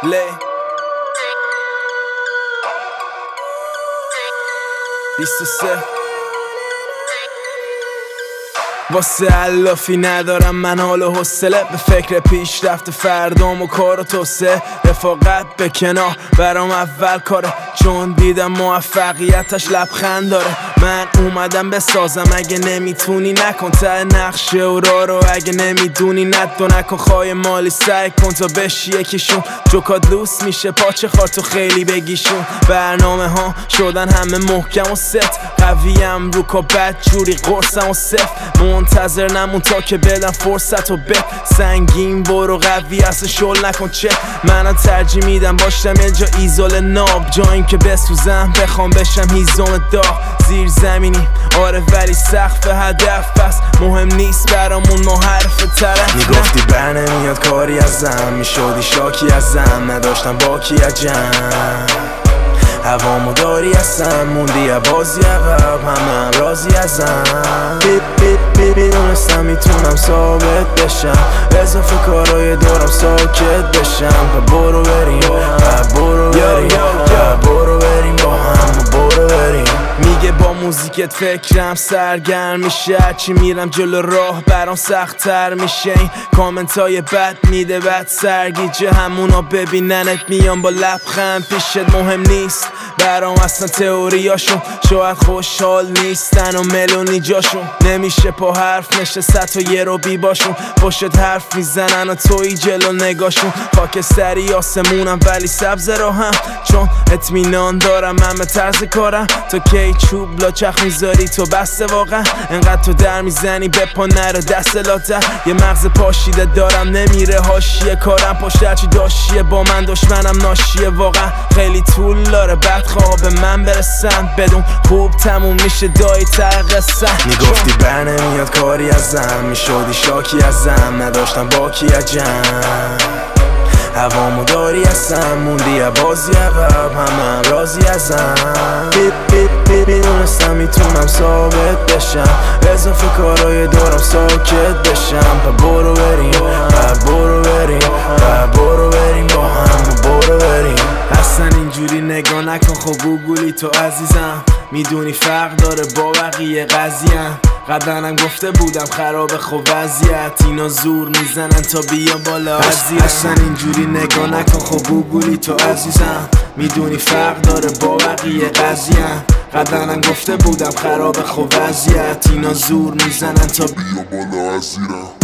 لی 23 واسه علافی ندارم من حال و حوصله، به فکر پیشرفت فردام و کار و توسعه. رفاقت به کنار برام اول کاره، چون دیدم موفقیتش لبخند داره. من اومدم بسازم، اگه نمیتونی نکن ته نقشه و راه رو، اگه نمیدونی ندو نکن خواهی مالی، سعی کن تا بشی یکیشون. جوکات لوس میشه پاچه خار تو خیلی بگیشون. برنامه ها شدن همه محکم و ست، قویم رو کا بد جوری قرصم و سفت. منتظر نمون تا که بدم فرصت و به سنگین برو، قوی اصلا شل نکن چه. منم ترجیح میدم باشم یه جا ایزول ناب، جا این که بسوزم بخوام بشم هیزم داغ. زیر زمینی آره ولی سقف هدف پس مهم نیست برامون ما حرف طرف. میگفتی بر نمیاد کاری ازم، میشدی شاکی ازم، نداشتم باکی عجم. هوامو داری ازم، موندی بازی عقب، همه راضی ازم. میدونستم میتونم ثابت بشم، اضافه کارای دورم ساکت بشم. برو بریم برو بریم با هم برو بریم. میگه با موزیکت فکرم سرگرم میشه، هرچی میرم جلو راه برام سخت‌تر میشه. این کامنتای بد میده بد سرگیجه، همونا ببیننت میان با لبخند پیشت. مهم نیست برام اصلا تئوریاشون، شاید خوشحال نیستن و ملونی جاشون. نمیشه پا حرف نشست تا یه رو بی باشون، پشت حرف میزنن و توی جلو نگاشون. خاک سری آسمونم ولی سبز راهم، چون اطمینان دارم همه طرز کارم. تو کی چوب لاچخ میذاری تو بسته واقعا، انقدر تو در میزنی به پا نره دست لاتر. یه مغز پاشیده دارم نمیره حاشیه کارم، پشت هرچی داشیه با من دشمنم ناشیه واقعا. خیلی طول داره بدخواه به من برسن، بدون خوب تموم میشه دایی تر قصه. میگفتی بر نمیاد کاری ازم، میشدی شاکی ازم، نداشتم باکی عجم. هوامو داری ازم، موندی بازی عقب، همه راضی ازم. میدونستم میتونم ثابت بشم، اضافه کارای دورم ساکت بشم. برو بریم برو بریم با هم برو بریم. اصلا اینجوری نگاه نکن خب گوگلی تو عزیزم، میدونی فرق داره با بقیه قضیم. قبلنم گفته بودم خراب خب وضعیت، اینا زور میزنن تا بیان بالا وضعیت. اصلا اینجوری نگاه نکن خب گوگلی تو عزیزم، میدونی فرق داره با بقیه قضیم. قبلنم گفته بودم خراب خب وضعیت، اینا زور میزنن تا بیان بالا وضعیت.